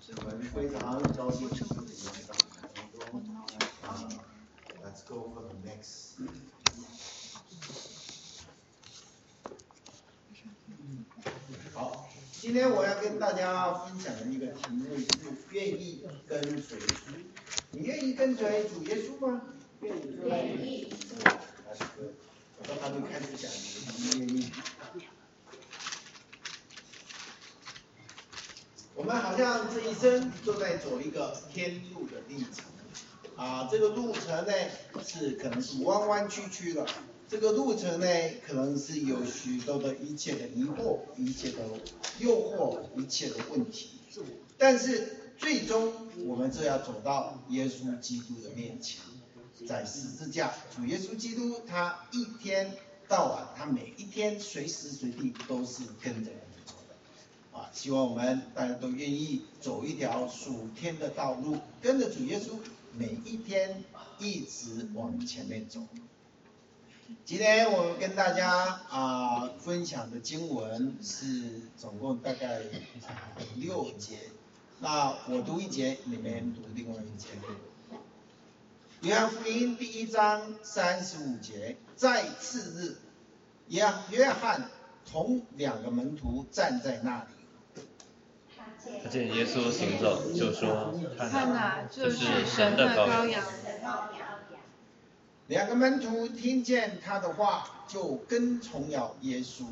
我们非常高兴在当中，Let's go for the next。好，今天我要跟大家分享的一个题目是愿意跟随主。你愿意跟随主耶稣吗？愿意。我都还没开始讲，你愿意？我们好像这一生都在走一个天路的历程这个路程呢可能是弯弯曲曲的，这个路程呢可能是有许多的一切的疑惑、一切的诱惑、一切的问题，但是最终我们就要走到耶稣基督的面前，在十字架，主耶稣基督他一天到晚，他每一天随时随地都是跟着我们走的希望我们大家都愿意走一条属天的道路，跟着主耶稣每一天一直往前面走。今天我们跟大家分享的经文是总共大概6节，那我读一节，你们读另外一节。约翰福音第1章35节，在次日，约翰同2个门徒站在那里， 他见耶稣行走，就说：“ 看哪，这是神的羔羊。” 2个门徒听见他的话，就跟从了耶稣。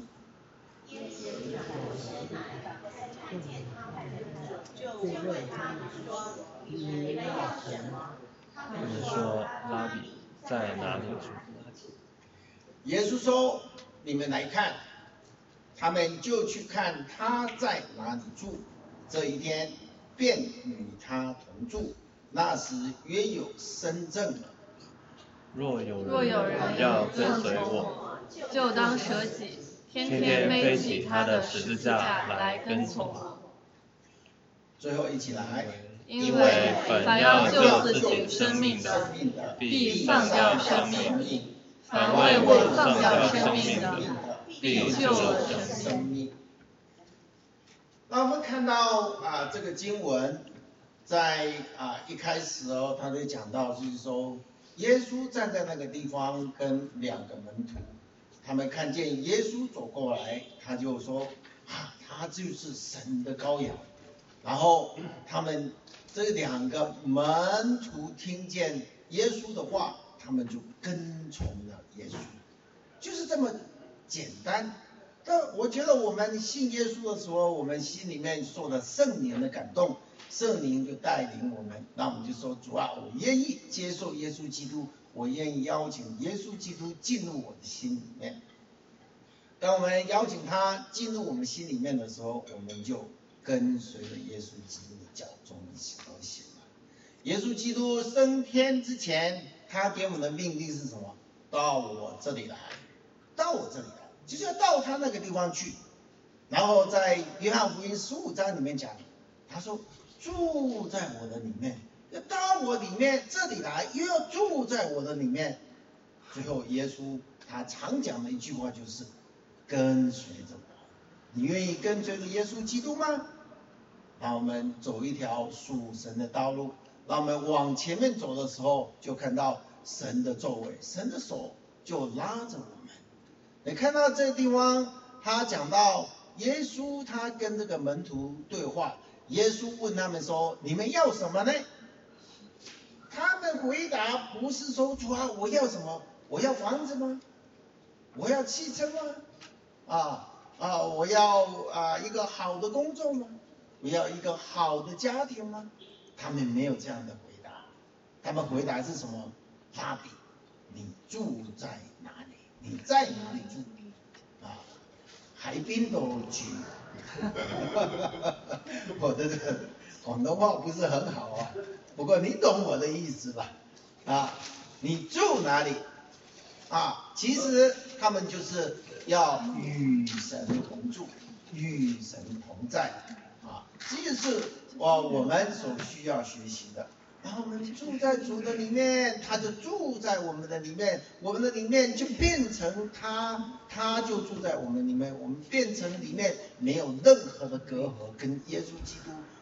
就问他们说：“你们要什么？”他们说：“拉比，在哪里住？” 耶稣说：“你们来看。”他们就去看他在哪里住。这一天，便与他同住。那时约有申正了。 若有人要跟随我， 就当舍己，天天背起他的十字架来跟从我。 最后一起来。 因为凡要救自己生命的，必丧掉生命；凡为我丧掉生命的，必救了生命。 那我们看到这个经文，在一开始他就讲到，就是说耶稣站在那个地方，跟2个门徒，他们看见耶稣走过来，他就说他就是神的羔羊。然后他们这2个门徒听见耶稣的话，他们就跟从了耶稣，就是这么简单。但我觉得我们信耶稣的时候，我们心里面受了圣灵的感动，圣灵就带领我们，那我们就说：主啊，我愿意接受耶稣基督，我愿意邀请耶稣基督进入我的心里面。当我们邀请他进入我们心里面的时候，我们就跟随了耶稣基督的脚踪而行了。耶稣基督升天之前，他给我们的命令是什么？到我这里来，到我这里来，就是要到他那个地方去。然后在约翰福音15章里面讲，他说住在我的里面，要到我里面这里来，又要住在我的里面。最后耶稣他常讲的一句话就是跟随着我。你愿意跟随着耶稣基督吗？让我们走一条属神的道路，让我们往前面走的时候，就看到神的作为，神的手就拉着我们。你看到这个地方，他讲到耶稣他跟这个门徒对话，耶稣问他们说：“你们要什么呢？”他们回答不是说：“主啊，我要什么？我要房子吗？我要汽车吗？我要一个好的工作吗？我要一个好的家庭吗？”他们没有这样的回答，他们回答是什么？拉比，你住在哪里？你在哪里住？海滨都住。我的广东话不是很好不过你懂我的意思吧？你住哪里？其实他们就是要与神同住，与神同在这是我们所需要学习的。然后我们住在主的里面，他就住在我们的里面，我们的里面就变成他就住在我们里面，我们变成里面没有任何的隔阂，跟耶稣基督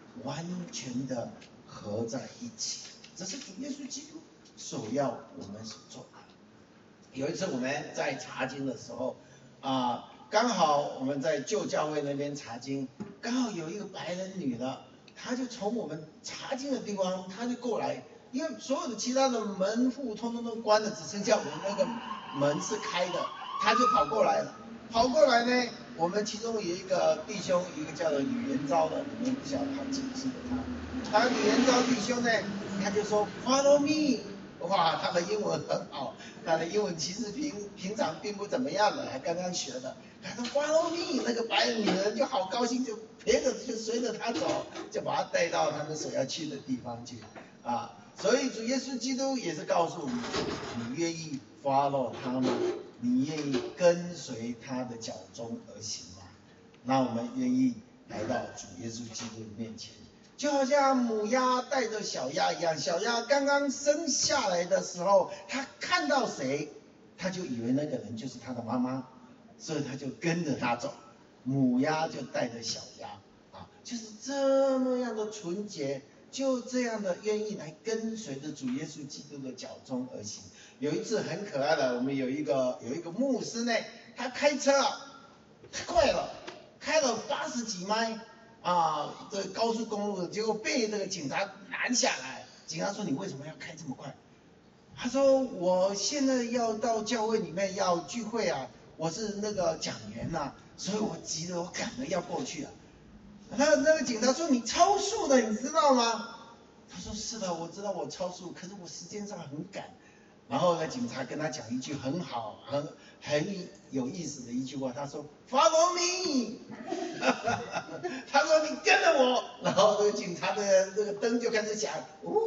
完全的合在一起。这是主耶稣基督所要我们所做的。有一次我们在查经的时候刚好我们在旧教会那边查经，刚好有一个白人女的，她就从我们查经的地方，她就过来，因为所有的其他的门户通通都关了，只剩下我们那个门是开的，她就跑过来了。跑过来呢，我们其中有一个弟兄，一个叫做吕元昭的，你们不晓得他记不记得他？吕元昭弟兄呢，他就说 Follow me。哇，他的英文很好，他的英文其实平常并不怎么样的，还刚刚学的。他说 Follow me， 那个白人女人就好高兴，就随着他走，就把他带到他们所要去的地方去所以主耶稣基督也是告诉你，你愿意 follow 他吗？你愿意跟随他的脚踪而行吗？那我们愿意来到主耶稣基督的面前。就好像母鸭带着小鸭一样，小鸭刚刚生下来的时候，它看到谁，它就以为那个人就是它的妈妈，所以它就跟着它走。母鸭就带着小鸭就是这么样的纯洁，就这样的愿意来跟随着主耶稣基督的脚踪而行。有一次很可爱的，我们有一个牧师呢，他开车太快了，开了80几迈这高速公路，结果被这个警察拦下来。警察说：“你为什么要开这么快？”他说：“我现在要到教会里面要聚会我是那个讲员所以我急着，我赶着要过去那个警察说：“你超速的，你知道吗？”他说：“是的，我知道我超速，可是我时间上很赶。”然后呢，警察跟他讲一句很好、很有意思的一句话，他说 ：“Follow me。”他说：“你跟着我。”然后这个警察的这个灯就开始响，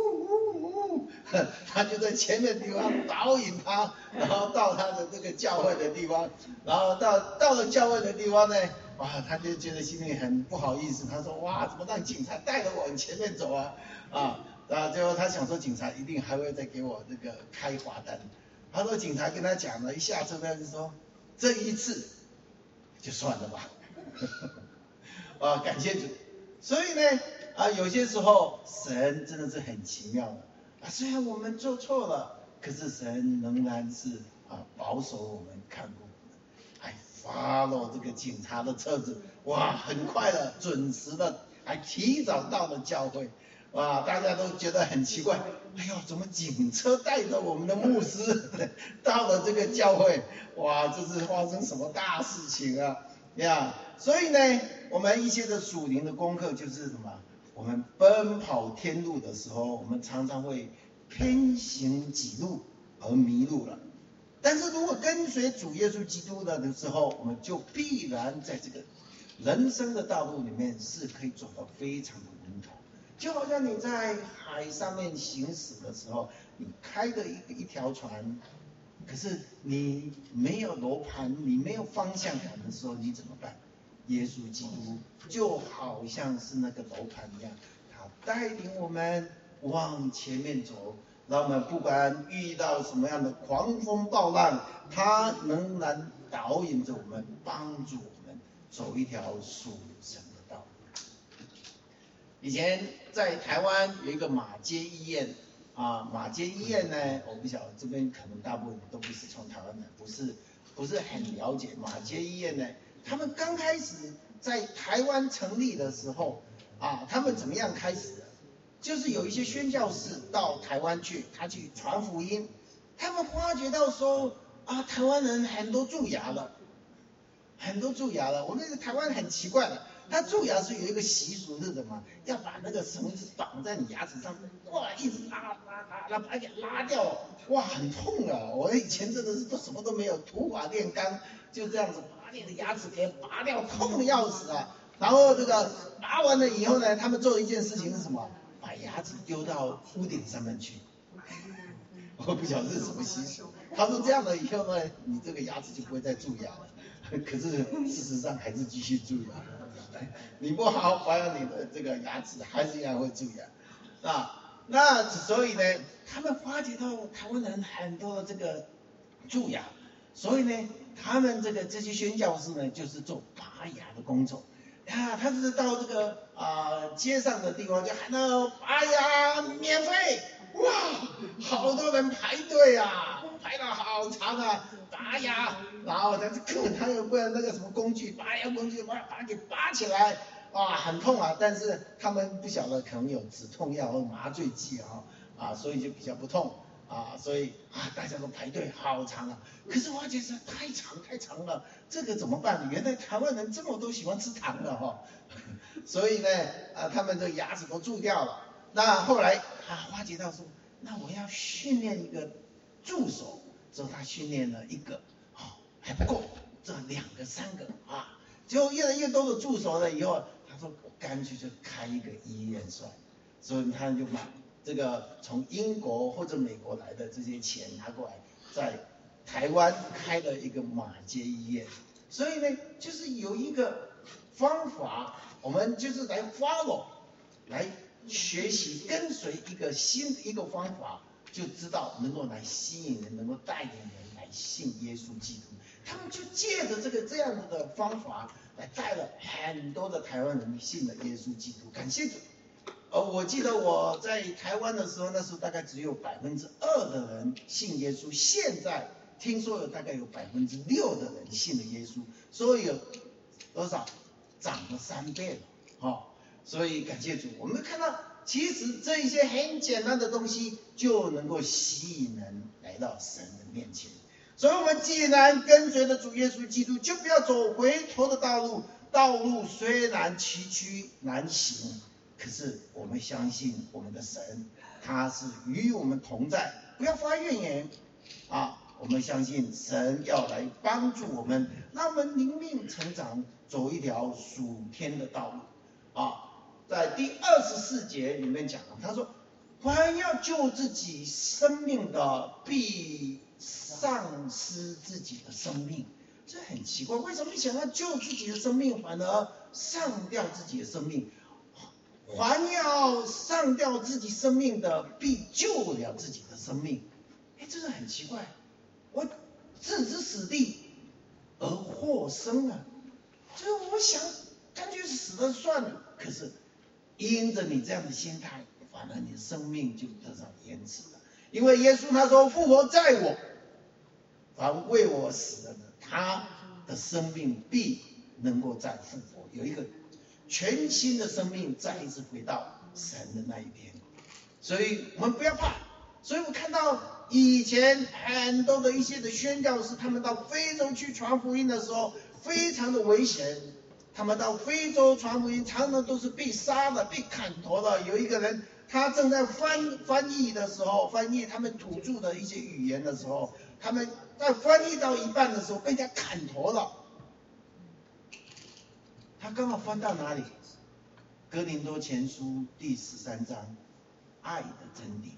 他就在前面的地方导引他，然后到他的这个教会的地方，然后到了教会的地方呢，他就觉得心里很不好意思，他说：“哇，怎么让警察带着我往前面走最后他想说警察一定还会再给我这个开罚单。他说警察跟他讲了，一下车他就说这一次就算了吧。感谢主。所以呢有些时候神真的是很奇妙的虽然我们做错了，可是神仍然是保守我们，看顾我们，还follow这个警察的车子，很快的准时的，还提早到了教会。大家都觉得很奇怪，哎呦，怎么警车带着我们的牧师到了这个教会？这是发生什么大事情所以呢，我们一些的属灵的功课就是什么？我们奔跑天路的时候，我们常常会偏行己路而迷路了。但是如果跟随主耶稣基督的时候，我们就必然在这个人生的道路里面是可以走得非常的稳妥。就好像你在海上面行驶的时候，你开的一条船，可是你没有罗盘，你没有方向感的时候，你怎么办？耶稣基督就好像是那个罗盘一样，他带领我们往前面走，让我们不管遇到什么样的狂风暴浪，他仍然导引着我们，帮助我们走一条属神的道路。以前在台湾有一个马偕医院马偕医院呢，我不晓得这边可能大部分都不是从台湾来，不是很了解马偕医院呢。他们刚开始在台湾成立的时候他们怎么样开始的？就是有一些宣教士到台湾去，他去传福音，他们发觉到说台湾人很多蛀牙了，我们台湾很奇怪的。他蛀牙是有一个习俗是什么？要把那个绳子绑在你牙齿上，一直拉，把它给拉掉，很痛我以前真的是什么都没有，土法炼钢，就这样子把你的牙齿给拔掉，痛得要死然后这个拔完了以后呢，他们做一件事情是什么？把牙齿丢到屋顶上面去。我不晓得是什么习俗。他说这样了以后呢，你这个牙齿就不会再蛀牙了。可是事实上还是继续蛀牙。你不好好保养你的这个牙齿，还是一样会蛀牙那所以呢，他们发觉到台湾人很多这个蛀牙，所以呢，他们这些宣教士呢，就是做拔牙的工作他是到这个街上的地方就喊到，哎呀，免费！哇，好多人排队啊，排得好长啊，拔牙，然后他又不然那个什么工具，拔牙工具，把它给拔起来，啊，很痛啊，但是他们不晓得可能有止痛药或麻醉剂所以就比较不痛。所以大家都排队好长啊，可是花姐说太长了，这个怎么办？原来台湾人这么多喜欢吃糖的所以呢，他们的牙齿都蛀掉了。那后来花姐道说，那我要训练一个助手，之后他训练了一个，还不够，这2个3个结果越来越多的助手了以后，他说我干脆就开一个医院算了，所以他就把这个从英国或者美国来的这些钱拿过来，在台湾开了一个马偕医院。所以呢，就是有一个方法，我们就是来 follow， 来学习跟随一个新的一个方法，就知道能够来吸引人，能够带领人来信耶稣基督。他们就借着这样子的方法，来带了很多的台湾人信了耶稣基督。感谢主。我记得我在台湾的时候，那时候大概只有2%的人信耶稣，现在听说有大概有6%的人信了耶稣，所以有多少？涨了3倍了所以感谢主，我们看到其实这一些很简单的东西就能够吸引人来到神的面前。所以我们既然跟随着主耶稣基督，就不要走回头的道路。道路虽然崎岖难行，可是我们相信我们的神，他是与我们同在，不要发怨言我们相信神要来帮助我们，让我们灵命成长，走一条属天的道路在第24节里面讲了，他说凡要救自己生命的，必丧失自己的生命。这很奇怪，为什么想要救自己的生命，反而上掉自己的生命？凡要上掉自己生命的，必救了自己的生命。这是很奇怪，我置之死地而获生啊！就是我想干脆死了算了，可是因着你这样的心态，反而你的生命就得到延迟了。因为耶稣他说复活在我，凡为我死了的，他的生命必能够再复活，有一个全新的生命再一次回到神的那一边。所以我们不要怕。所以我看到以前很多的一些的宣教士，他们到非洲去传福音的时候非常的危险，他们到非洲传福音常常都是被杀的，被砍头的。有一个人他正在翻译的时候，翻译他们土著的一些语言的时候，他们在翻译到一半的时候被人家砍头了。他刚好翻到哪里？哥林多前书第13章，爱的真谛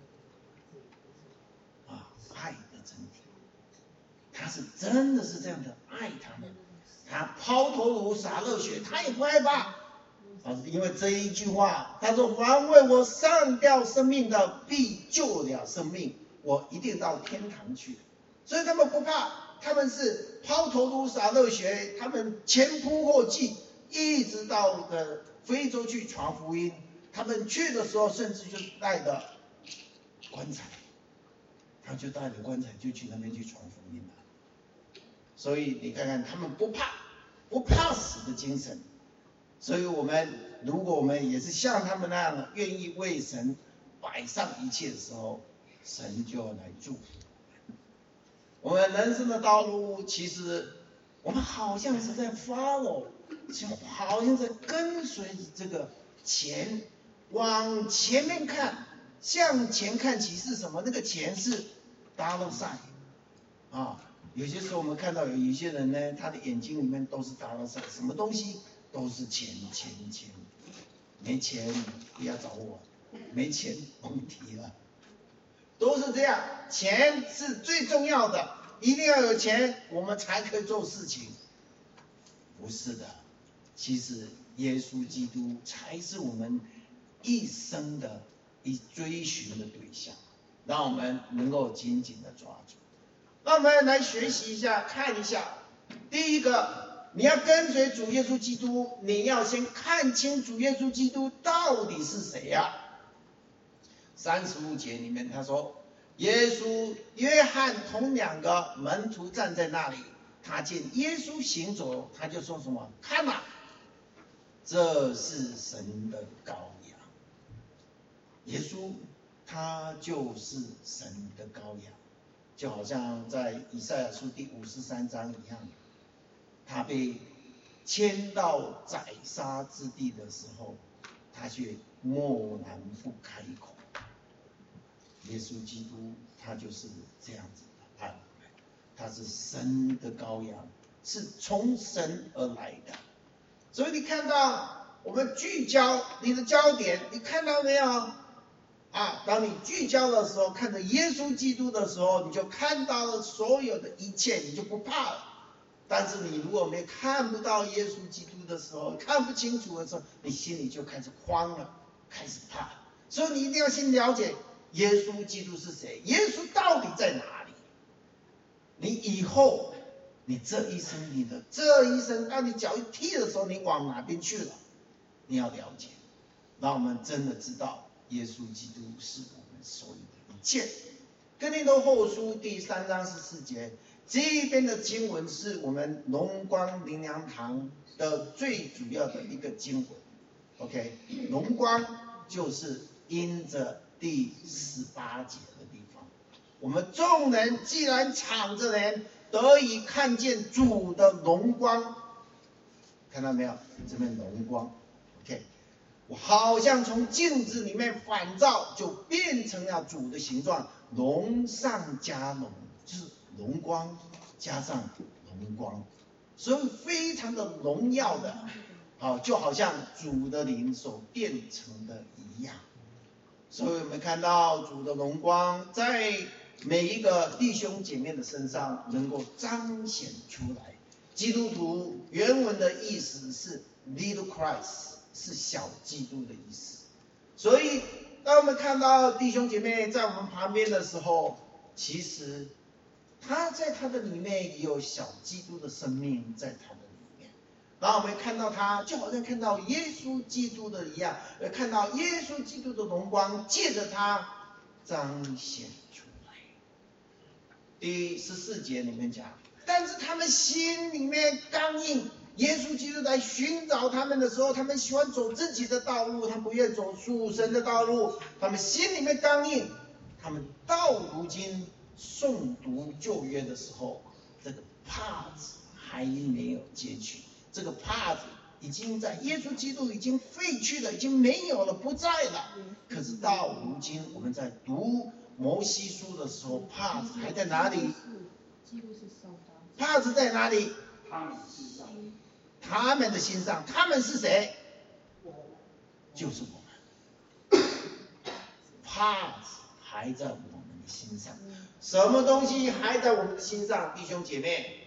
爱的真谛。他是真的是这样的爱他们，他抛头颅洒热血，他也不害怕因为这一句话，他说凡为我上吊生命的，必救了生命，我一定到天堂去。所以他们不怕，他们是抛头颅洒热血，他们前仆后继，一直到非洲去传福音。他们去的时候甚至就带着棺材，他就带着棺材就去那边去传福音了。所以你看看他们不怕死的精神。所以如果我们也是像他们那样的愿意为神摆上一切的时候，神就来祝福我们人生的道路。其实我们好像是在 follow， 好像在跟随这个钱，往前面看，向前看齐是什么？那个钱是 dollar sign 有些时候我们看到有一些人呢，他的眼睛里面都是 dollar sign， 什么东西都是钱。没钱不要找我，没钱甭提了，都是这样。钱是最重要的，一定要有钱我们才可以做事情。不是的，其实耶稣基督才是我们一生的追寻的对象，让我们能够紧紧的抓住。让我们来学习一下，看一下。第一个， 你要跟随主耶稣基督，你要先看清主耶稣基督到底是谁呀？35节里面他说，约翰同2个门徒站在那里，他见耶稣行走，他就说什么？看哪，这是神的羔羊。耶稣他就是神的羔羊，就好像在以赛亚书第53章一样，他被牵到宰杀之地的时候，他却默然不开口。耶稣基督他就是这样子的爱我们，他是神的羔羊，是从神而来的。所以你看到我们聚焦你的焦点，你看到没有？当你聚焦的时候，看着耶稣基督的时候，你就看到了所有的一切，你就不怕了。但是你如果没看不到耶稣基督的时候，看不清楚的时候，你心里就开始慌了，开始怕了。所以你一定要先了解耶稣基督是谁，耶稣到底在哪里。你以后你这一生当你脚一踢的时候，你往哪边去了，你要了解，让我们真的知道耶稣基督是我们所有的一切。哥林多后书第3章14节，这边的经文是我们荣光灵粮堂的最主要的一个经文。OK， 荣光就是因着第18节的地方，我们众人既然敞着脸得以看见主的荣光，看到没有？这边荣光 ，OK， 我好像从镜子里面反照，就变成了主的形状，荣上加荣，就是荣光加上荣光，所以非常的荣耀的，就好像主的灵所变成的一样。所以我们看到主的荣光在每一个弟兄姐妹的身上能够彰显出来。基督徒原文的意思是 little Christ， 是小基督的意思。所以当我们看到弟兄姐妹在我们旁边的时候，其实他在他的里面也有小基督的生命在他的里面，然后我们看到他就好像看到耶稣基督的一样，看到耶稣基督的荣光借着他彰显出来。第14节里面讲，但是他们心里面刚硬，耶稣基督来寻找他们的时候，他们喜欢走自己的道路，他们不愿走属神的道路，他们心里面刚硬。他们到如今诵读旧约的时候，这个帕子还没有截取，这个帕子已经在耶稣基督已经废去了，已经没有了，不在了。可是到如今我们在读摩西书的时候，帕子还在哪里？帕子在哪里？他们的心上。他们是谁？就是我们。帕子还在我们的心上。什么东西还在我们的心上？弟兄姐妹，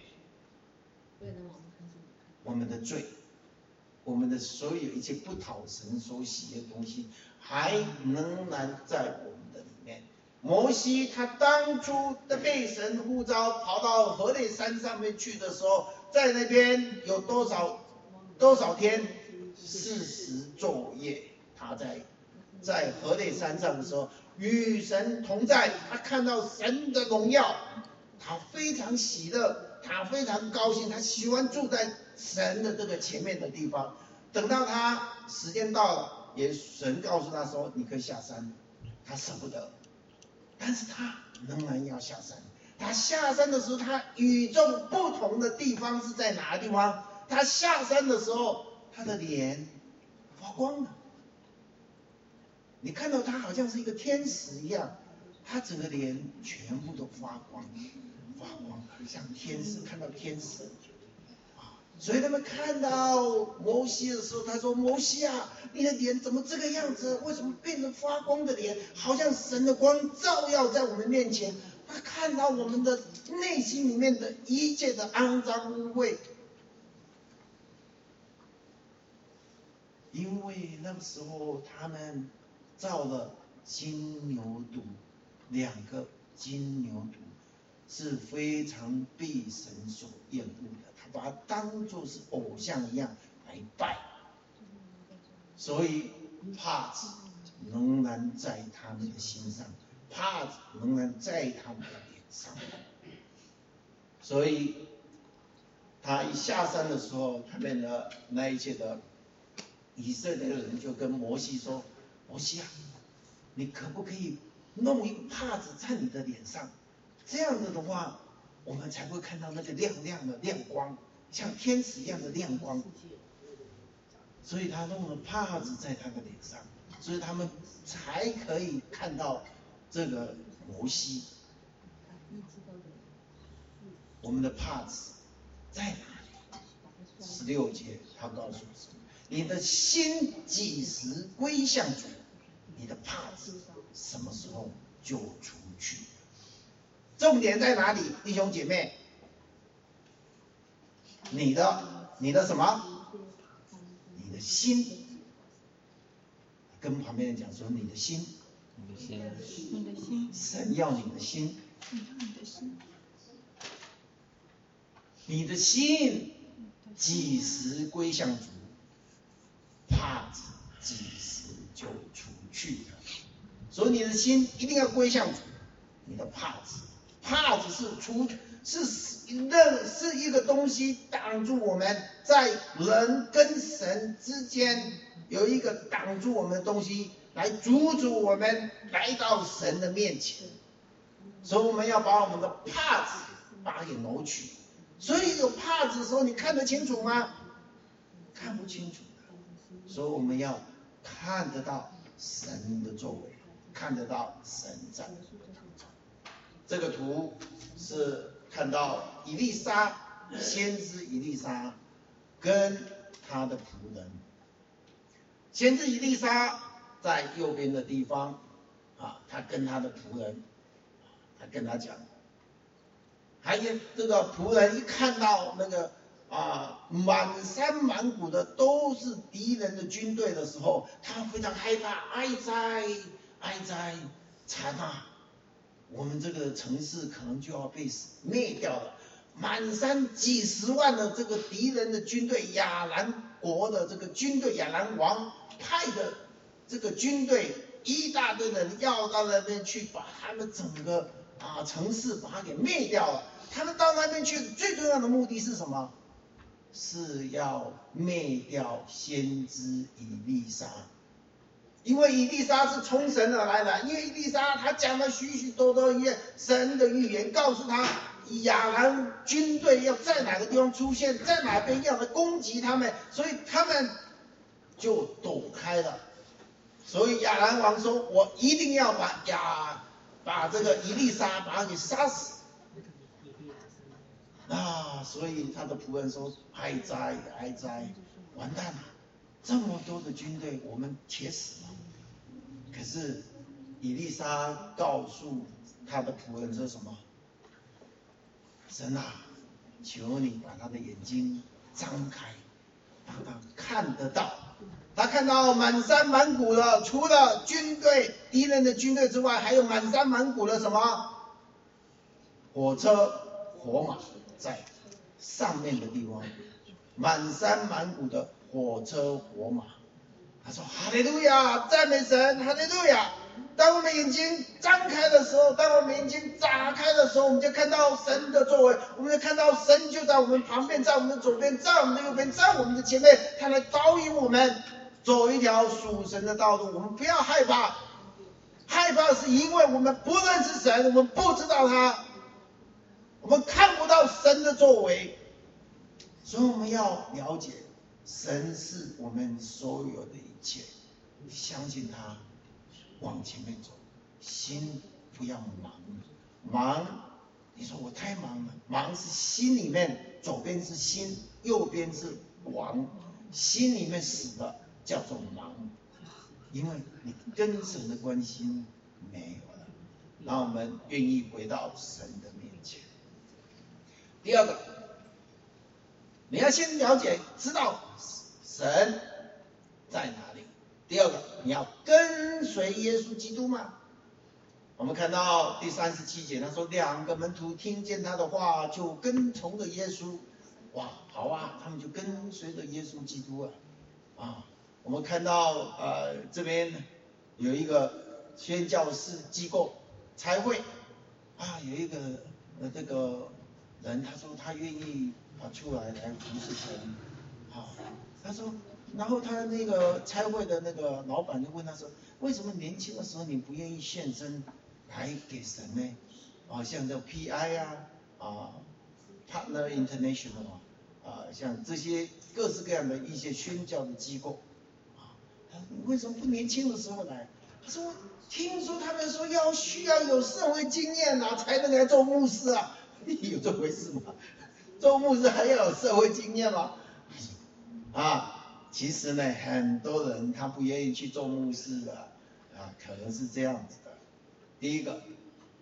我们的罪，我们的所有一切不讨神所喜悦的东西，还仍然在我们的里面。摩西他当初的被神呼召跑到何烈山上面去的时候，在那边有多少天？40昼夜，他在何烈山上的时候与神同在，他看到神的荣耀，他非常喜乐，他非常高兴，他喜欢住在神的这个前面的地方。等到他时间到了，神告诉他说你可以下山，他舍不得，但是他仍然要下山。他下山的时候，他与众不同的地方是在哪个地方？他下山的时候，他的脸发光了。你看到他好像是一个天使一样，他整个脸全部都发光，像天使，看到天使。所以他们看到摩西的时候，他说：“摩西啊，你的脸怎么这个样子？为什么变成发光的脸？好像神的光照耀在我们面前。他看到我们的内心里面的一切的肮脏污秽。因为那个时候他们造了金牛犊，2个金牛犊是非常被神所厌恶的。他把它当作是偶像一样来拜。所以帕子仍然在他们的心上，帕子仍然在他们的脸上。所以他一下山的时候，他们的那一切的以色列人就跟摩西说：“摩西啊，你可不可以弄一个帕子在你的脸上？这样子的话，我们才会看到那个亮亮的亮光，像天使一样的亮光。”所以他弄了帕子在他的脸上，所以他们才可以看到这个摩西。我们的帕子在哪里？16节他告诉我说：“你的心几时归向主，你的帕子什么时候就除去。”重点在哪里，弟兄姐妹？你的什么？你的心。跟旁边人讲说：“你的心。” 你的心。 神要你的心。你的心几时归向主，帕子几时就除去了。所以你的心一定要归向主。你的帕子是一个东西挡住我们在人跟神之间有一个挡住我们的东西，来阻止我们来到神的面前。所以我们要把我们的帕子把它给挪去。所以有帕子的时候，你看得清楚吗？看不清楚的。所以我们要看得到神的作为，看得到神在当中。这个图是看到以利沙，先知以利沙跟他的仆人。先知以利沙在右边的地方他跟他的仆人，他跟他讲。还有这个仆人一看到那个满山满谷的都是敌人的军队的时候，他非常害怕，哀哉，惨啊！我们这个城市可能就要被灭掉了。满山几十万的这个敌人的军队，亚兰国的这个军队，亚兰王派的这个军队，一大堆人要到那边去，把他们整个城市把它给灭掉了。他们到那边去最重要的目的是什么？是要灭掉先知以利沙。因为以利沙是从神而来的，因为以利沙他讲了许许多多神的预言，告诉他亚兰军队要在哪个地方出现，在哪边要来攻击他们，所以他们就躲开了。所以亚兰王说：“我一定要把这个以利沙把他给杀死。”所以他的仆人说：“哀哉，完蛋了！这么多的军队，我们且死了。”可是以利沙告诉他的仆人说什么？神啊，求你把他的眼睛张开，让他看得到。他看到满山满谷的，除了敌人的军队之外，还有满山满谷的什么？火车、火马在上面的地方，满山满谷的火车、火马。他说：“哈利路亚，赞美神，哈利路亚！”当我们眼睛张开的时候，当我们眼睛打开的时候，我们就看到神的作为，我们就看到神就在我们旁边，在我们的左边，在我们的右边，在我们的前面，他来导引我们走一条属神的道路。我们不要害怕，害怕是因为我们不认识神，我们不知道他，我们看不到神的作为，所以我们要了解神是我们所有的一切，相信他，往前面走，心不要忙。你说我太忙了，忙是心里面，左边是心，右边是王，心里面死了叫做忙，因为你跟神的关系没有了。让我们愿意回到神的面前。第二个，你要先了解知道神在哪里。第二个，你要跟随耶稣基督吗？我们看到第37节，他说2个门徒听见他的话，就跟从了耶稣。 哇，好啊，他们就跟随着耶稣基督啊。我们看到这边有一个宣教士机构差会有一个这个人，他说他愿意出来服侍神他说，然后他那个差会的那个老板就问他说，为什么年轻的时候你不愿意献身来给神呢？像这 PI Partner International 像这些各式各样的一些宣教的机构他说你为什么不年轻的时候来？他说听说他们说需要有社会经验才能来做牧师有这回事吗？做牧师还要有社会经验吗？其实呢，很多人他不愿意去做牧师可能是这样子的。第一个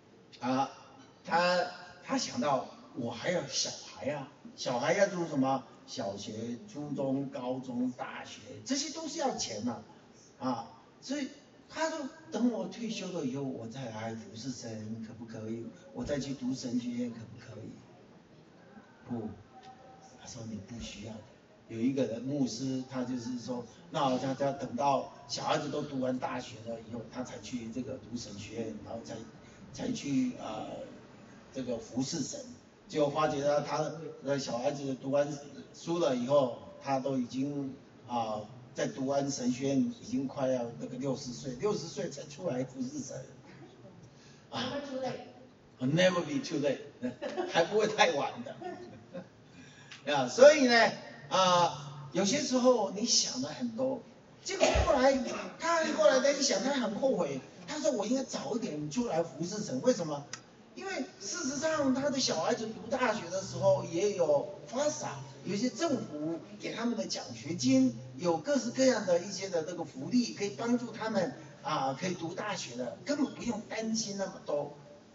他想到我还有小孩小孩要读什么？小学、初中、高中、大学，这些都是要钱所以他说等我退休了以后，我再来服侍神，可不可以？我再去读神学院，可不可以？不，他说你不需要的。有一个人牧师，他就是说，那他等到小孩子都读完大学了以后，他才去这个读神学院，然后才去这个服侍神。结果发觉他的小孩子读完书了以后，他都已经在读完神学院，已经快要那个60岁才出来服侍神。Never too late. Never be too late. 还不会太晚的。所以呢，有些时候你想了很多，结果他后来一想，他很后悔。他说我应该早一点出来服侍神，为什么？因为事实上他的小孩子读大学的时候也有发傻，有一些政府给他们的奖学金，有各式各样的一些的这个福利，可以帮助他们可以读大学的，根本不用担心那么多。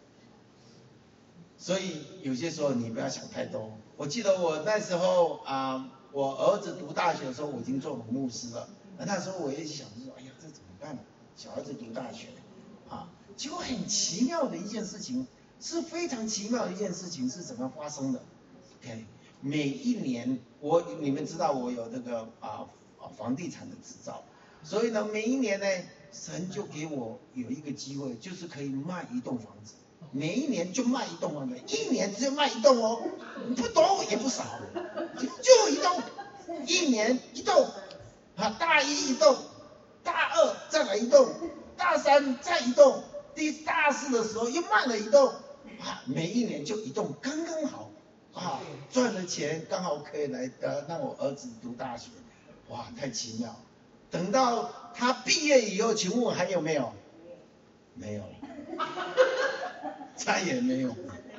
所以有些时候你不要想太多。我记得我那时候我儿子读大学的时候，我已经做了牧师了。那时候我也想说，哎呀，这怎么办？小孩子读大学结果很奇妙的一件事情，是非常奇妙的一件事情是怎么发生的 ？OK， 每一年你们知道我有这个房地产的执照，所以呢，每一年呢，神就给我有一个机会，就是可以卖一栋房子。每一年就卖一栋房子，一年只有卖一栋不多也不少，就一栋，一年一栋大一一栋，大二再来一栋，大三再一栋，大四的时候又卖了一栋每一年就一栋，刚刚好赚了钱刚好可以来让我儿子读大学，哇，太奇妙！等到他毕业以后，请问我还有没有？没有了。再也没有，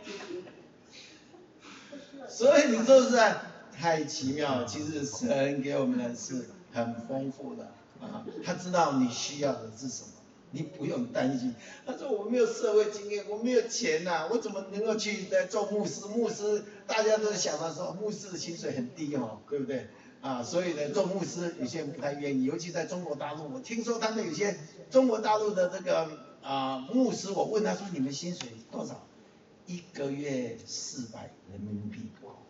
所以你说是不是太奇妙了？其实神给我们的是很丰富的他知道你需要的是什么，你不用担心。他说我没有社会经验，我没有钱我怎么能够去做牧师？牧师大家都想到说牧师的薪水很低对不对？所以呢，做牧师有些人不太愿意，尤其在中国大陆，我听说他们有些中国大陆的这个牧师，我问他说你们薪水多少？1个月400人民币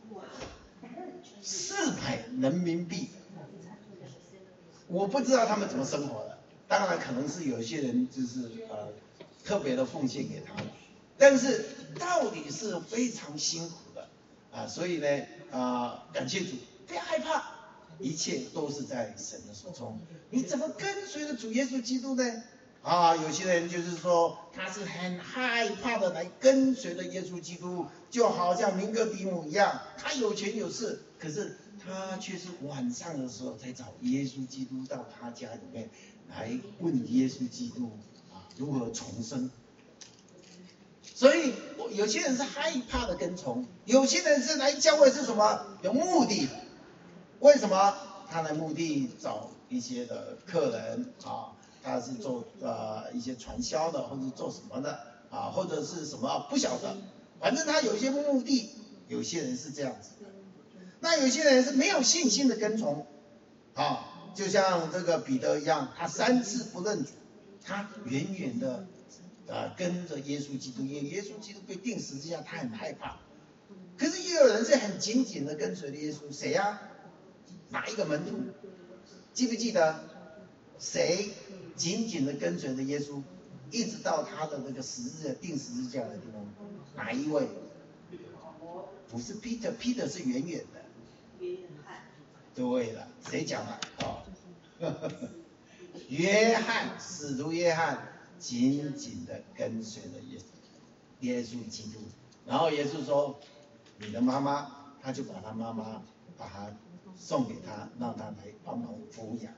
，400人民币，我不知道他们怎么生活的。当然可能是有一些人就是特别的奉献给他们，但是到底是非常辛苦的所以呢感谢主，不要害怕，一切都是在神的手中。你怎么跟随着主耶稣基督呢？有些人就是说他是很害怕的来跟随着耶稣基督，就好像尼哥底母一样，他有权有势，可是他却是晚上的时候才找耶稣基督到他家里面来问耶稣基督如何重生。所以有些人是害怕的跟从，有些人是来教会是什么？有目的。为什么？他来目的找一些的客人他是做一些传销的，或者做什么的或者是什么不晓得，反正他有一些目的。有些人是这样子的，那有些人是没有信心的跟从就像这个彼得一样，他3次不认主，他远远的跟着耶稣基督，因为耶稣基督被钉十字架，他很害怕可是也有人是很紧紧的跟随的耶稣，谁呀？哪一个门徒？记不记得？谁紧紧的跟随着耶稣，一直到他的那个钉十字架的地方？哪一位？不是 Peter 是远远的。对了，谁讲的？约翰，使徒约翰紧紧的跟随了耶稣基督。然后耶稣说：“你的妈妈。”他就把他妈妈送给他，让他来帮忙抚养。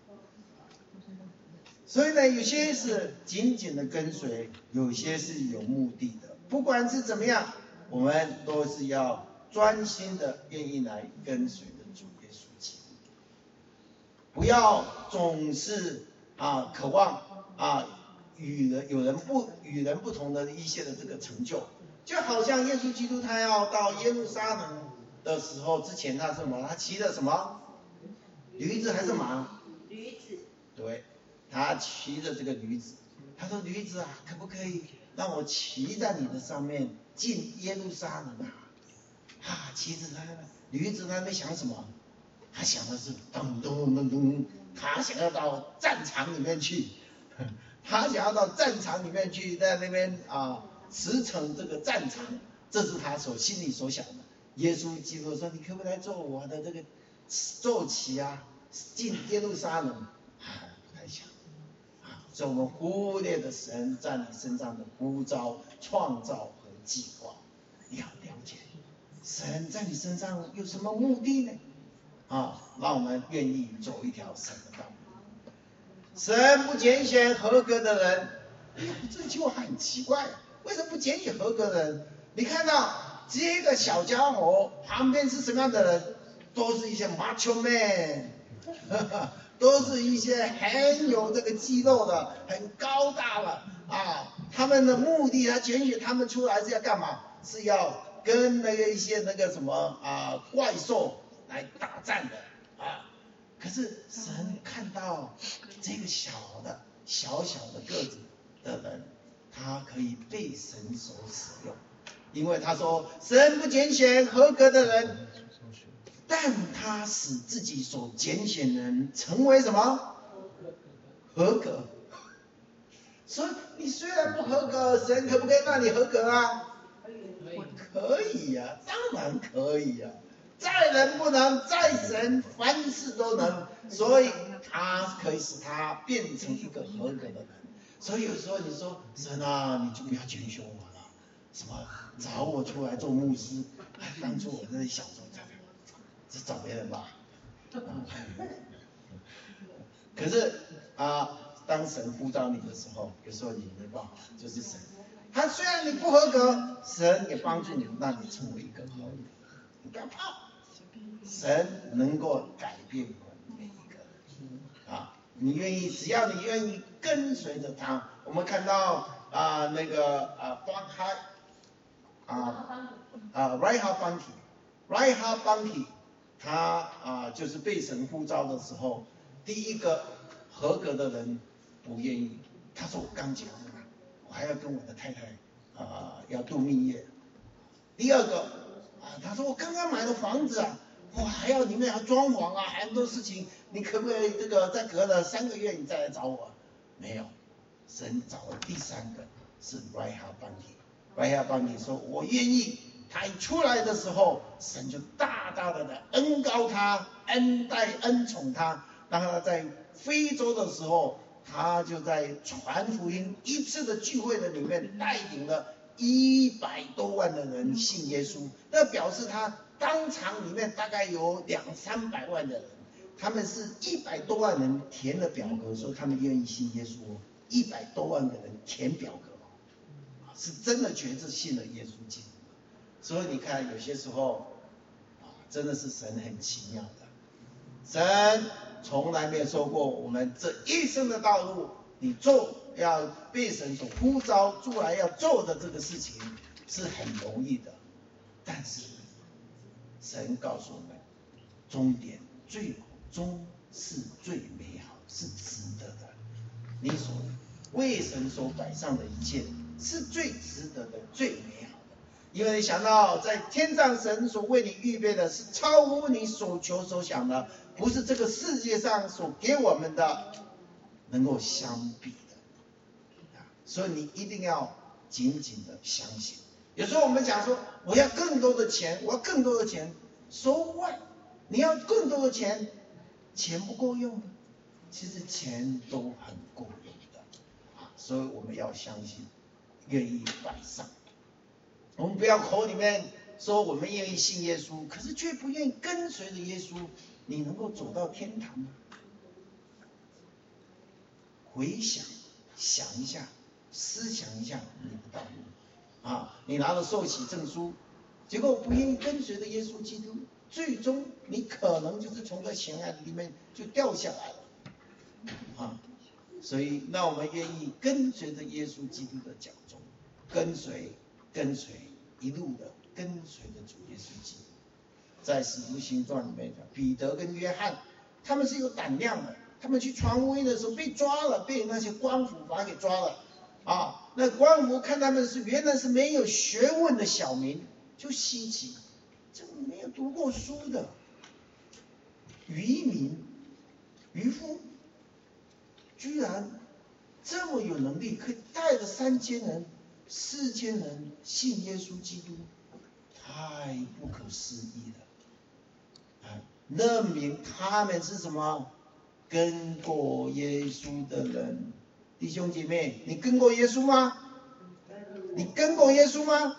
所以呢，有些是紧紧的跟随，有些是有目的的。不管是怎么样，我们都是要专心的愿意来跟随的主耶稣基督，不要总是渴望与人不同的一些的这个成就。就好像耶稣基督他要到耶路撒冷的时候，之前他是什么？他骑的什么？驴子还是马？ 驴子。 对，他骑着这个驴子。他说：“驴子啊，可不可以让我骑在你的上面进耶路撒冷啊？”骑着驴子他在想什么？他想的是咚咚咚咚，他想要到战场里面去，他想要到战场里面去，在那边驰骋这个战场，这是他心里所想的。耶稣基督说：“你可不可以来做我的这个坐骑进耶路撒冷？”不太想。所以我们忽略了神在你身上的呼召、创造和计划。你要了解，神在你身上有什么目的呢？让我们愿意走一条神的道路。神不拣选合格的人，这句话很奇怪，为什么不拣选合格的人？你看到这个小家伙旁边是什么样的人？都是一些 macho man， 都是一些很有这个肌肉的、很高大的他们的目的，他拣选他们出来是要干嘛？是要跟一些什么怪兽来打战的可是神看到这个小小的个子的人，他可以被神所使用，因为他说神不拣选合格的人，但他使自己所拣选的人成为什么？合格。所以你虽然不合格，神可不可以让你合格可以当然可以在人不能，在神凡事都能，所以他可以使他变成一个合格的人。所以有时候你说神你就不要拣选我了，什么找我出来做牧师，当初我在想说是找别人吧可是当神呼召你的时候，有时候你没办法，就是神他虽然你不合格，神也帮助你，让你成为一个合格。你不要怕，神能够改变我们每一个人你愿意，只要你愿意跟随着他。我们看到Reinhard Bonnke， 他就是被神呼召的时候，第一个合格的人不愿意，他说我刚结婚我还要跟我的太太要度蜜月。第二个他说我刚刚买了房子还要里面还要装潢很多事情，你可不可以再隔了3个月你再来找我？没有，神找了第三个是 Reinhard Bonnke 说我愿意。他一出来的时候，神就大大的恩膏他，恩待恩宠他。当他在非洲的时候，他就在传福音一次的聚会的里面带领了100多万的人信耶稣，那表示他当场里面大概有200-300万的人，他们是100多万人填了表格说他们愿意信耶稣100多万个人填表格是真的觉知信了耶稣基督。所以你看有些时候真的是神很奇妙的，神从来没有说过我们这一生的道路你要被神所呼召出来要做的这个事情是很容易的，但是神告诉我们终点最终是最美好，是值得的。你为神所摆上的一切是最值得的，最美好的。 因为你想到在天上神所为你预备的是超乎你所求所想的，不是这个世界上所给我们的能够相比的。所以你一定要紧紧的相信。有时候我们讲说我要更多的钱，我要更多的钱，so what？ 你要更多的钱，钱不够用的，其实钱都很够用的。所以我们要相信，愿意摆上。我们不要口里面说我们愿意信耶稣，可是却不愿意跟随着耶稣，你能够走到天堂吗？回想，想一下，思想一下你的道路。你拿了受洗证书，结果不愿意跟随着耶稣基督，最终你可能就是从这险隘里面就掉下来了。所以那我们愿意跟随着耶稣基督的脚踪，跟随，一路的跟随着主耶稣基督。在使徒行传里面讲，彼得跟约翰他们是有胆量的，他们去传福音的时候被抓了，被那些官府把他给抓了。那官府看他们原来是没有学问的小民，就稀奇，这没有读过书的渔民、渔夫，居然这么有能力，可以带着3000人、4000人信耶稣基督，太不可思议了。认明他们是什么？跟过耶稣的人。弟兄姐妹，你跟过耶稣吗？你跟过耶稣吗？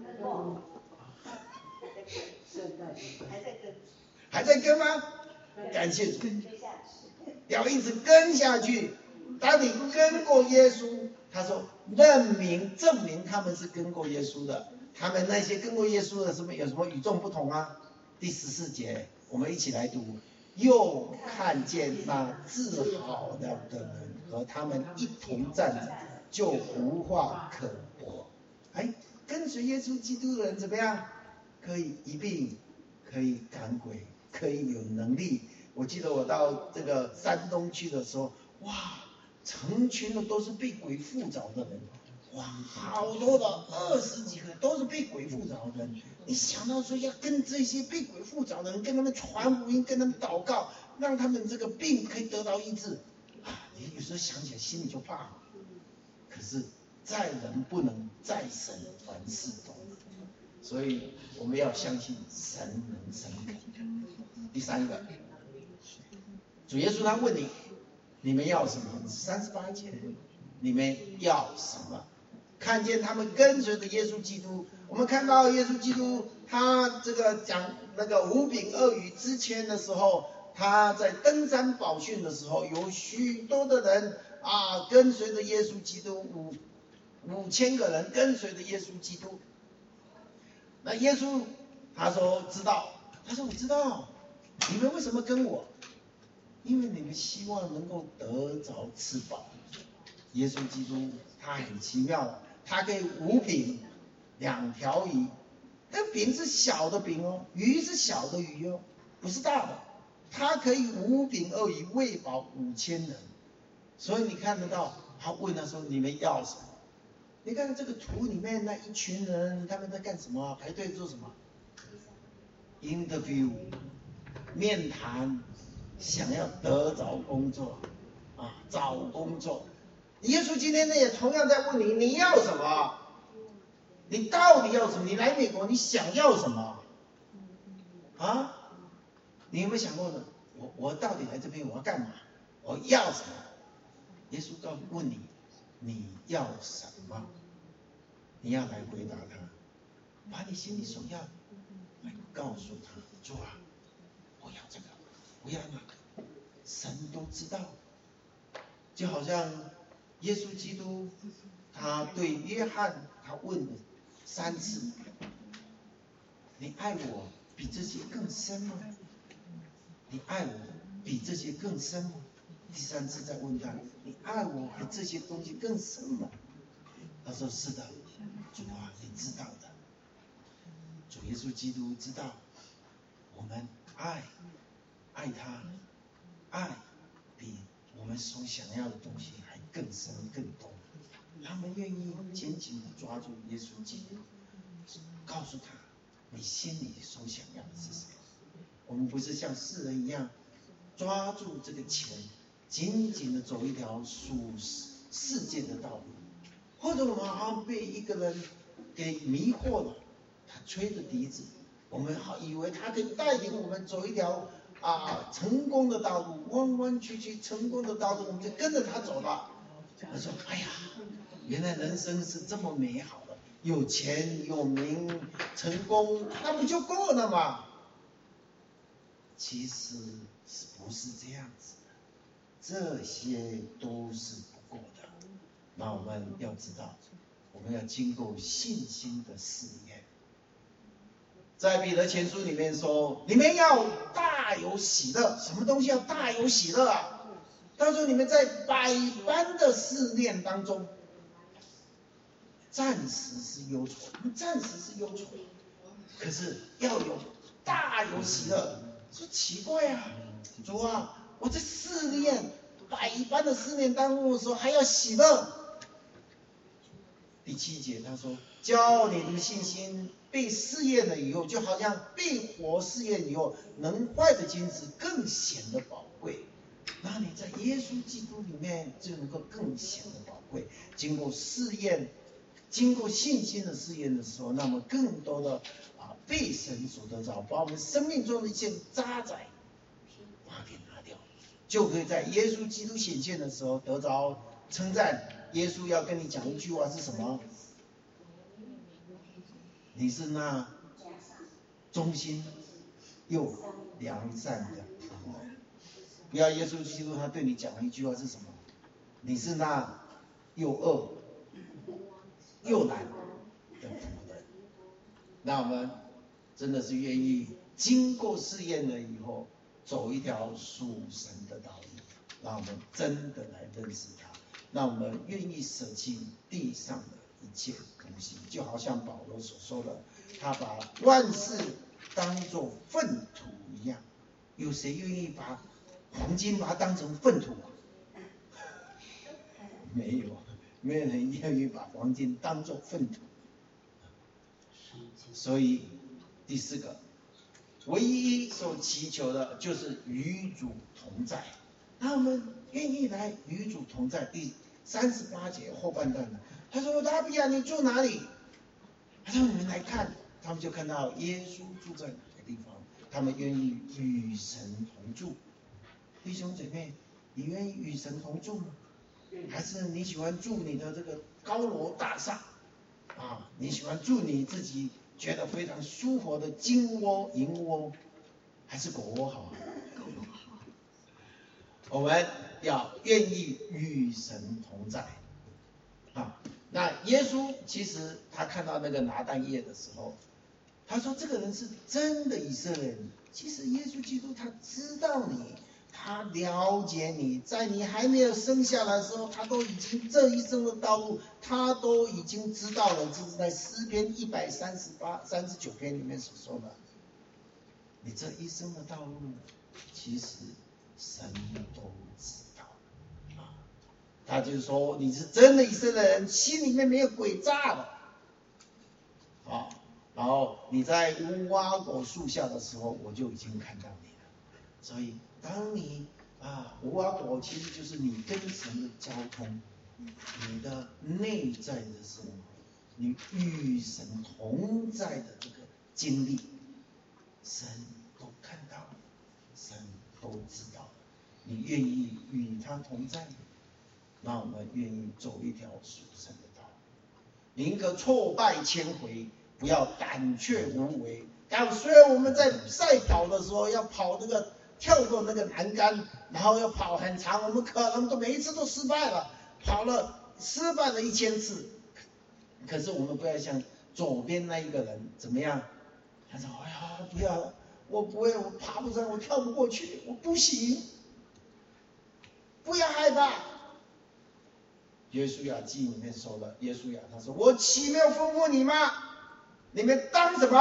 还在跟吗？感谢主，要一直跟下去。当你跟过耶稣，他说认明证明他们是跟过耶稣的。他们那些跟过耶稣的有什么与众不同啊？第14节，我们一起来读。又看见那治好了的人和他们一同站着，就无话可驳。跟随耶稣基督的人怎么样？可以医病，可以赶鬼，可以有能力。我记得我到这个山东去的时候，哇，成群的都是被鬼附着的人，哇，好多的20几个都是被鬼附着的人。你想到说要跟这些被鬼附着的人，跟他们传福音，跟他们祷告，让他们这个病可以得到医治，你有时候想起来心里就怕。可是在人不能，在神凡事都能。所以我们要相信神能神肯。第3个，主耶稣他问你们要什么？38节，你们要什么？看见他们跟随着耶稣基督。我们看到耶稣基督他这个讲那个5饼2鱼之前的时候，他在登山宝训的时候，有许多的人跟随着耶稣基督，5000个人跟随着耶稣基督。那耶稣他说知道，他说我知道，你们为什么跟我？因为你们希望能够得着吃饱。耶稣基督他很奇妙的，他可以5饼2条鱼，那饼是小的饼哦，鱼是小的鱼哦，不是大的。他可以5饼2鱼喂饱5000人。所以你看得到，他问他说你们要什么？你看这个图里面那一群人，他们在干什么？排队做什么 ？interview 面谈，想要得着工作找工作。耶稣今天呢也同样在问你，你要什么？你到底要什么？你来美国，你想要什么？你有没有想过呢？我到底来这边我要干嘛？我要什么？耶稣问你，你要什么？你要来回答他，把你心里所要来告诉他。主啊，我要这个，我要那个，神都知道。就好像耶稣基督他对约翰他问了3次，你爱我比这些更深吗？你爱我比这些更深吗？第3次再问他，你爱我比这些东西更深吗？他说是的，主啊，你知道的。主耶稣基督知道我们爱他，爱比我们所想要的东西还更深更多。他们愿意紧紧地抓住耶稣基督， 告诉他你心里所想要的是什么。我们不是像世人一样抓住这个钱，紧紧的走一条属世界的道路，或者我们好像被一个人给迷惑了，他吹着笛子，我们好以为他可以带领我们走一条成功的道路，弯弯曲曲成功的道路，我们就跟着他走了。他说：“哎呀，原来人生是这么美好的，有钱有名成功，那不就够了吗？”其实不是这样子的，这些都是不够的。那我们要知道，我们要经过信心的试验。在彼得前书里面说，你们要大有喜乐。什么东西要大有喜乐啊？他说你们在百般的试炼当中，暂时是忧愁，暂时是忧愁，可是要有大有喜乐。说奇怪啊，主啊，我在试炼百般的试炼当中的时候还要喜乐。第7节他说，叫你的信心被试验了以后，就好像被火试验以后能坏的金子更显得宝贵。那你在耶稣基督里面就能够更显得宝贵。经过试验，经过信心的试验的时候，那么更多的被神所得着，把我们生命中的一些渣滓把它给拿掉，就可以在耶稣基督显现的时候得着称赞。耶稣要跟你讲一句话是什么？你是那忠心又良善的仆人。不要耶稣基督他对你讲了一句话是什么？你是那又恶又懒的仆人。那我们真的是愿意经过试验了以后，走一条属神的道路，让我们真的来认识他。让我们愿意舍弃地上的一切东西，就好像保罗所说的，他把万事当作粪土一样。有谁愿意把黄金把它当成粪土啊？没有，没有人愿意把黄金当作粪土。所以第4个，唯一所祈求的就是与主同在。那我们愿意来与主同在。第38节后半段呢，他说：“拉比啊，你住哪里？”他说：“你们来看。”他们就看到耶稣住在哪个地方，他们愿意与神同住。弟兄姐妹，你愿意与神同住吗？还是你喜欢住你的这个高楼大厦你喜欢住你自己觉得非常舒服的金窝银窝，还是狗窝好？我们要愿意与神同在那耶稣其实他看到那个拿但业的时候，他说这个人是真的以色列人。其实耶稣基督他知道你，他了解你，在你还没有生下来的时候，他都已经这一生的道路他都已经知道了。这是在诗篇139篇里面所说的，你这一生的道路其实神都知道他就是说你是真的以色列人，心里面没有诡诈的然后你在无花果树下的时候，我就已经看到你了。所以当你无花果其实就是你跟神的交通，你的内在的生活，你与神同在的这个经历，神都看到了，神都知道了。你愿意与他同在吗？那我们愿意走一条属神的道路，宁可挫败千回，不要胆怯无为。虽然我们在赛跑的时候要跑那个跳过那个栏杆，然后要跑很长，我们可能都每一次都失败了，失败了1000次。可是我们不要像左边那一个人怎么样？他说：“哎呀，不要了，我不会，我爬不上，我跳不过去，我不行。”不要害怕。约书亚记里面说了，约书亚他说：“我岂没有吩咐你吗？你们当什么？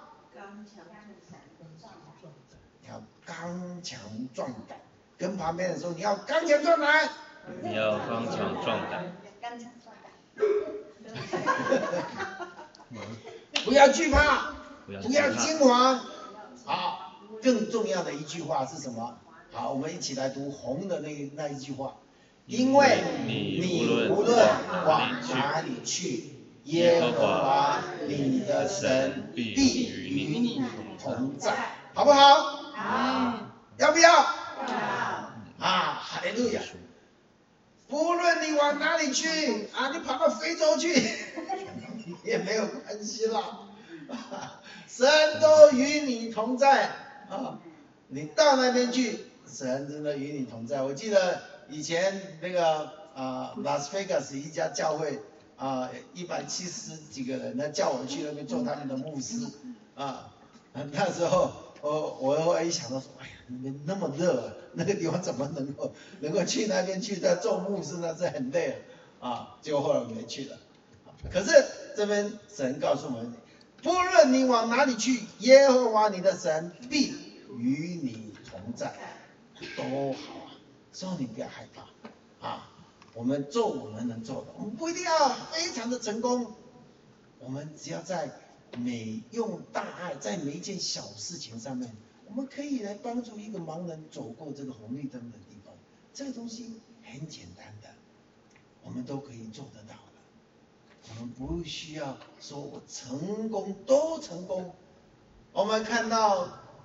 你要刚强壮胆。”跟旁边人说：“你要刚强壮胆。” 你要刚强壮胆。 不不要惧怕， 不要不要惊慌。好，更重要的一句话是什么？好，我们一起来读红的那一句话。因为你无论往哪里去，耶和华你的神必与你同在，好不好？好。要不要？要。哈利路亚。不论你往哪里去啊，你跑到非洲去也没有关系啦，神都与你同在啊！你到那边去，神真的与你同在。我记得以前那个拉斯维加斯一家教会170几个人，他叫我去那边做他们的牧师啊。那时候我一想到说，哎呀，那么热，那个地方怎么能够去那边去再做牧师呢？是很累啊。结果后来我没去了。可是这边神告诉我们，不论你往哪里去，耶和华你的神必与你同在，都好啊。所以你不要害怕啊。我们做我们能做的，我们不一定要非常的成功，我们只要在用大爱，在每一件小事情上面，我们可以来帮助一个盲人走过这个红绿灯的地方。这个东西很简单的，我们都可以做得到的。我们不需要说我成功都成功。我们看到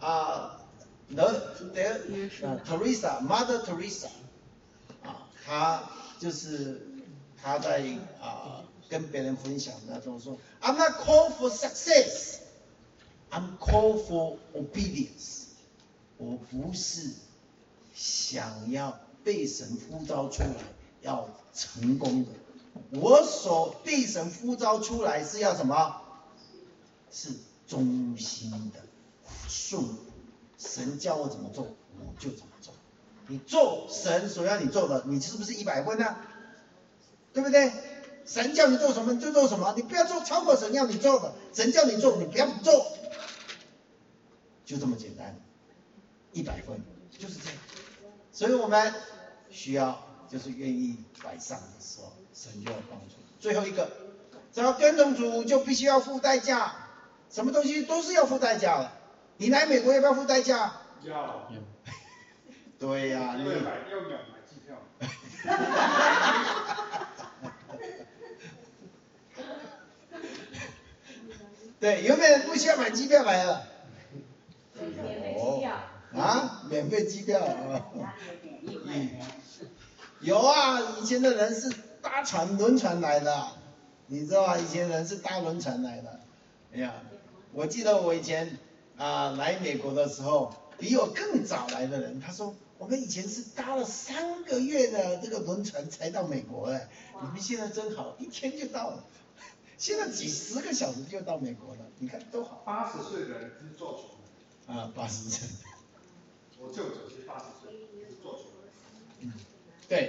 Teresa Mother Teresa 她就是她在跟别人分享的都说 I'm not called for success, I'm called for obedience。 我不是想要被神呼召出来要成功的，我所被神呼召出来是要什么？是忠心的顺服。神叫我怎么做我就怎么做。你做神所要你做的，你是不是100分呢？对不对？神叫你做什么你就做什么，你不要做超过神要你做的。神叫你做你不要不做，就这么简单，100分就是这样。所以我们需要就是愿意摆上的时候，神就要帮助。最后一个，只要跟从主就必须要付代价，什么东西都是要付代价的。你来美国要不要付代价？ 要。 对呀， 要买机票。 对，有没有人不需要买机票来了？免费机票啊！有啊，以前的人是搭轮船来的，你知道吧？以前人是搭轮船来的。哎呀，我记得我以前来美国的时候，比我更早来的人，他说我们以前是搭了3个月的这个轮船才到美国的，你们现在真好，1天就到了。现在几10个小时就到美国了，你看多好。 80岁的人是坐船。 80岁。 我舅舅是80岁，是坐船。 对。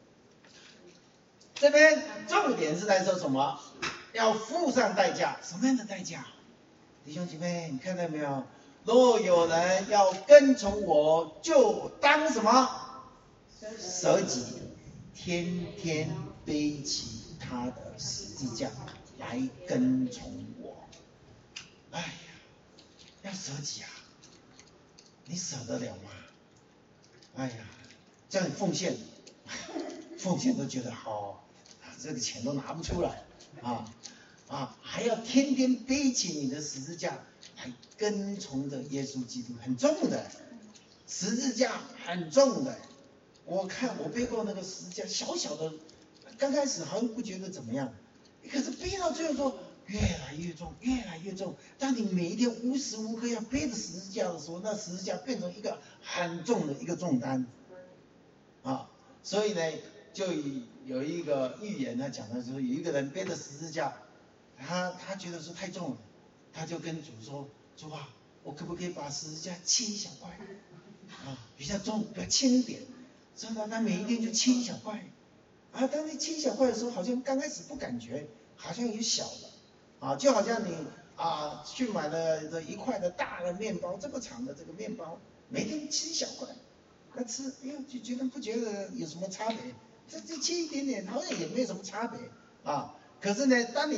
这边重点是在说什么？要付上代价，什么样的代价？弟兄姐妹，你看到没有？若有人要跟从我，就当什么？舍己，天天背起他的十字架来跟从我。哎呀，要舍己啊！你舍得了吗？哎呀，叫你奉献都觉得好，这个钱都拿不出来还要天天背起你的十字架来跟从着耶稣基督，很重的，十字架很重的。我背过那个十字架，小小的，刚开始好像不觉得怎么样，可是背到最后说越来越重，越来越重。当你每一天无时无刻要背着十字架的时候，那十字架变成一个很重的一个重担所以呢，就有一个寓言，他讲的时候，有一个人背着十字架，他觉得说太重了，他就跟主说：“主啊，我可不可以把十字架切一小块比较重，比较轻一点。”所以呢，他每一天就切一小块当你切一小块的时候，好像刚开始不感觉，好像有小的就好像你去买了这1块的大的面包，这么长的这个面包，每天切一小块。那吃，就不觉得有什么差别，这切一点点好像也没有什么差别可是呢，当你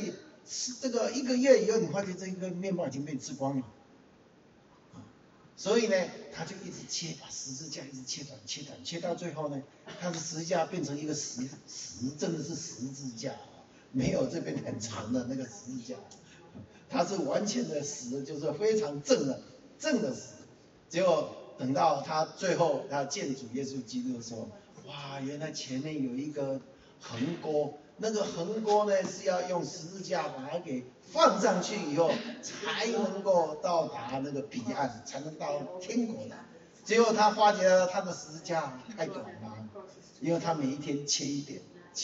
这个1个月以后，你发觉这个面包已经被吃光了，所以呢，他就一直切，把十字架一直切短，切到最后呢，他的十字架变成一个十，真的是十字架，没有这边很长的那个十字架，它是完全的十，就是非常正的十。结果等到他最后他见主耶稣基督的时候，哇，原来前面有一个横锅，那个横锅呢是要用十字架把它给放上去以后，才能够到达那个彼岸，才能到天国的。结果他发觉他的十字架太短了，因为他每一天切一点，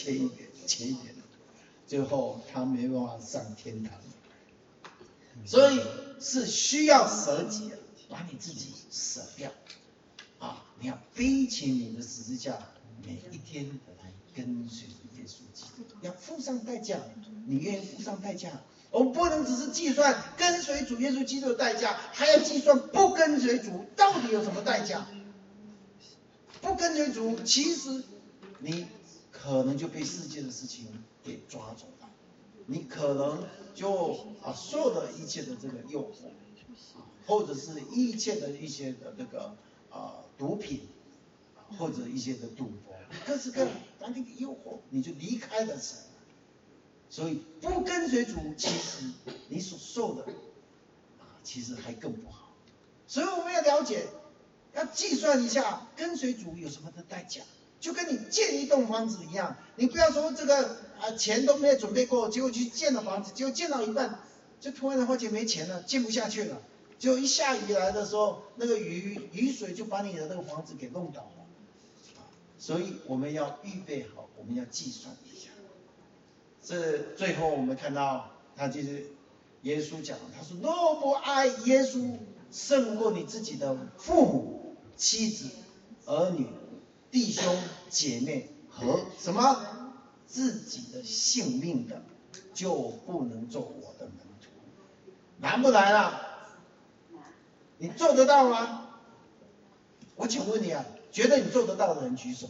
最后他没办法上天堂。所以是需要舍己，把你自己舍掉啊！你要背起你的十字架，每一天的来跟随耶稣基督，要付上代价。你愿意付上代价？我们不能只是计算跟随主耶稣基督的代价，还要计算不跟随主到底有什么代价。不跟随主，其实你可能就被世界的事情给抓走了，你可能就受了一切的这个诱惑，或者是一切的这个毒品，或者一些的赌博，各式各样把你给诱惑，你就离开了神。所以不跟随主，其实你所受的其实还更不好。所以我们要了解，要计算一下跟随主有什么的代价，就跟你建一栋房子一样，你不要说这个钱都没有准备过，结果去建了房子，结果建到一半就突然发觉没钱了，建不下去了，结果一下雨来的时候，那个雨水就把你的那个房子给弄倒了。所以我们要预备好，我们要计算一下。这最后我们看到他就是耶稣讲，他说若不爱耶稣胜过你自己的父母、妻子、儿女、弟兄、姐妹和什么自己的性命的，就不能做我的门徒。难不难啊？你做得到吗？我请问你啊，觉得你做得到的人举手。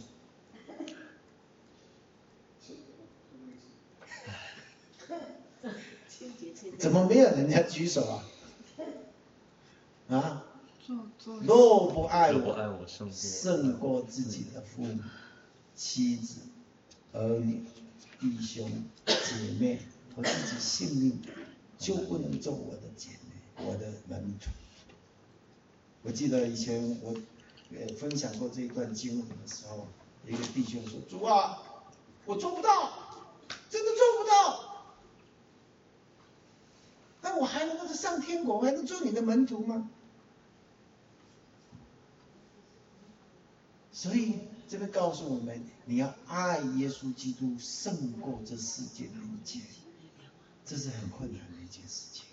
怎么没有人家举手啊？若不爱我胜过自己的父母、妻子、儿女、弟兄、姐妹和自己性命，就不能做我的姐妹、我的门徒。我记得以前我分享过这一段经文的时候，一个弟兄说：“主啊，我做不到，真的做不到。那我还能够上天国，我还能做你的门徒吗？”所以这边告诉我们，你要爱耶稣基督胜过这世界的一切，这是很困难的一件事情。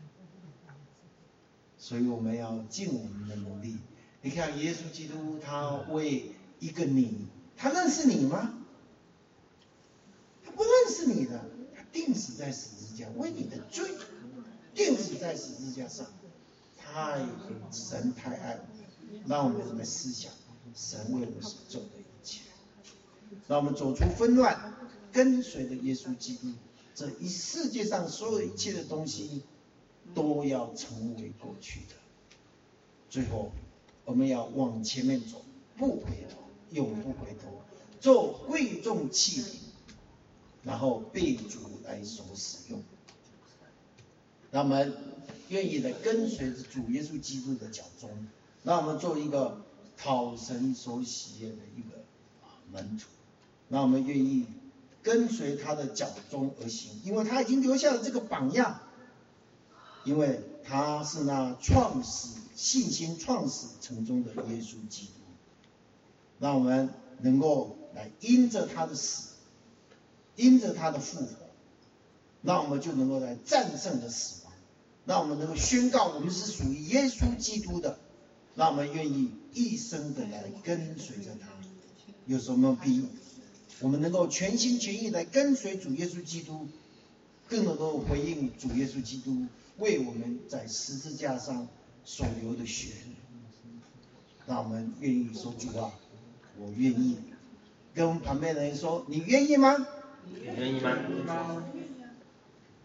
所以我们要尽我们的努力。你看耶稣基督，他为一个你，他认识你吗？他不认识你的，他钉死在十字架，为你的罪钉死在十字架上。神太爱我们，让我们来思想神为我们所做的一切，让我们走出纷乱，跟随着耶稣基督。这一世界上所有一切的东西都要成为过去的。最后我们要往前面走，不回头，永不回头，做贵重器皿，然后被主来所使用。让我们愿意的跟随着主耶稣基督的脚踪，让我们做一个讨神所喜悦的一个门徒。让我们愿意跟随他的脚踪而行，因为他已经留下了这个榜样，因为他是那信心创始成终的耶稣基督。让我们能够来因着他的死，因着他的复活，让我们就能够来战胜了死亡，让我们能够宣告我们是属于耶稣基督的，让我们愿意一生的来跟随着他。有什么比我们能够全心全意来跟随主耶稣基督，更能够回应主耶稣基督为我们在十字架上所流的血？让我们愿意说：“主啊，我愿意。”跟我们旁边的人说：“你愿意吗？” 你愿意吗？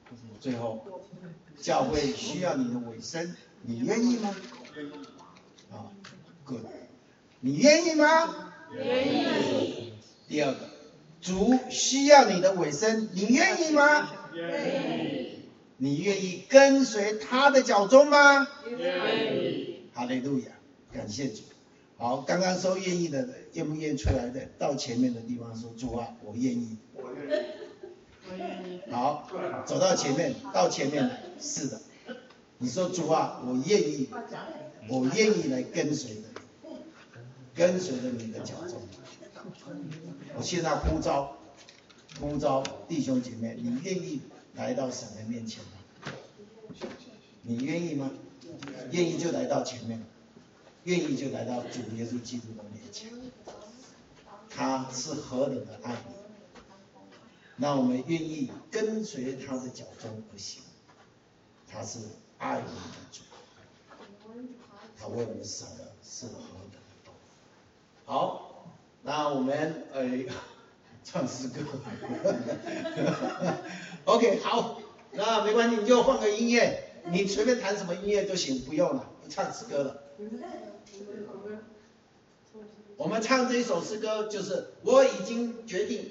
最后，教会需要你的委身，你愿意吗？啊 ，good， 你愿意吗？ 愿意。 第二个，主需要你的委身，你愿意吗？ 愿意。 你愿意跟随他的脚踪吗？ 愿意。 哈利路亚，感谢主。好，刚刚说愿意的，愿不愿意出来的，到前面的地方说主啊，我愿意。 我愿意。 好，走到前面，到前面来，是的。你说主啊，我愿意，我愿意来跟随着你，跟随着你的脚踪。我现在呼召弟兄姐妹，你愿意来到神的面前吗？你愿意吗？愿意就来到前面，愿意就来到主耶稣基督的面前。他是何等的爱你，那我们愿意跟随他的脚踪而行。他是爱我们的主，他为我们舍的是何等的多。好，那我们唱诗歌OK， 好，那没关系，你就换个音乐，你随便弹什么音乐就行，不用了，不唱诗歌了。我们唱这一首诗歌就是我已经决定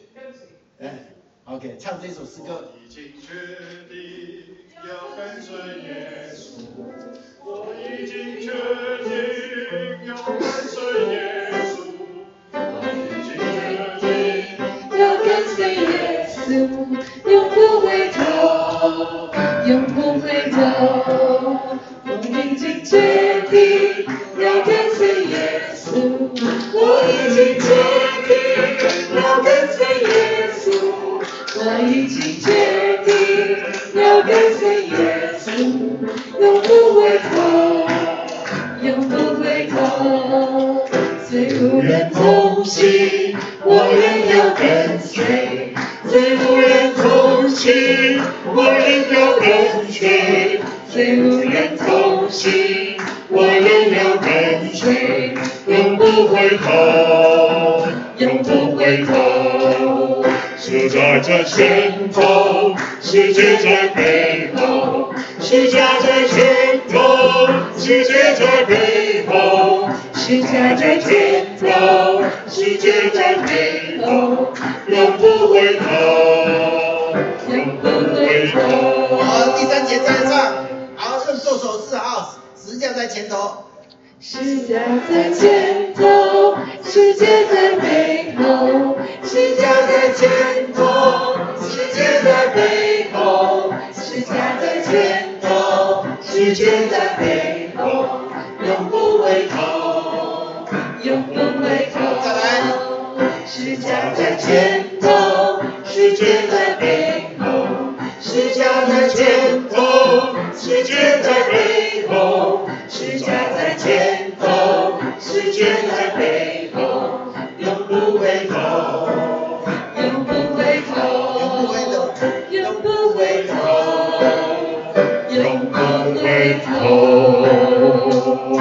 ，OK， 唱这首诗歌。 我已经决定要跟随耶稣，我已经决定要跟随耶稣，我已经决定要跟随耶稣，永不回头，永不回头。我已经决定要跟随耶稣，我已经决定要跟随耶稣，我已经决定要跟随耶稣，永不回头，永不回头。虽无人同行，我仍要跟随；虽无人同行，我仍要跟随；虽无人同行，我仍要跟随。永不回头，永不回头。 时代在前头，世界在背后；十架在前头，世界在背后； 十架在前头，世界在背后， 永不回头， 永不回头。 好，第三节再唱，好，做手势啊，十架在前头。 十架在前头，世界在背后；十架在前头，世界在背后；十架在前头，世界在背后，永不回头，永不回头。 再来。 十架在前头，世界在背后；十架在前头，世界在背后；十架在前头，世界在背后，永不回头，永不回头，永不回头，永不回头。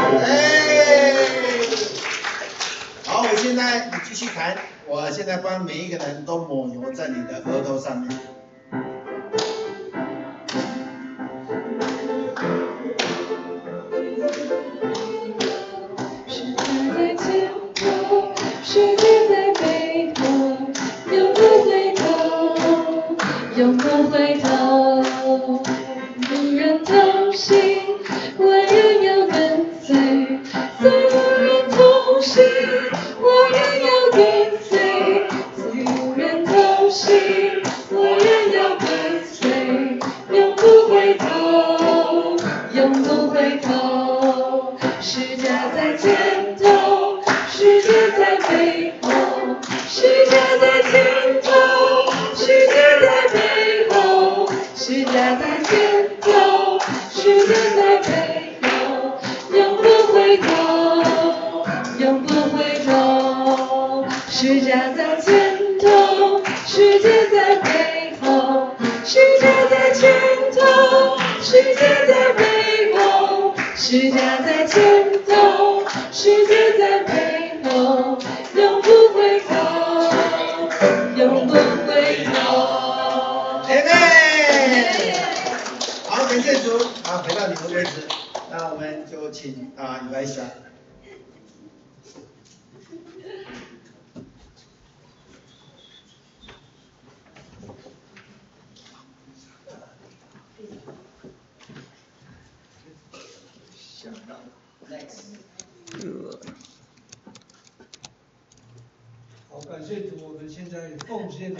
好，我现在你继续弹，我现在帮每一个人都抹油在你的额头上面。 世界在背后，永不回头，永不回头。无人同行，我仍要跟随；虽无人同行，我仍要跟随；虽无人同行，我仍要跟随。永不回头，永不回头。十架在前头，世界在背后；十架在前头，世界在背后；十架在前头，世界在背后，永不回头，永不回头。十架在前头，世界在背后；十架在前头，世界在背后；十架在前头，世界在背后，永不回头，永不回头。 感谢主，回到你的位置，那我们就请李白霞。 好，感谢主，我们现在奉献。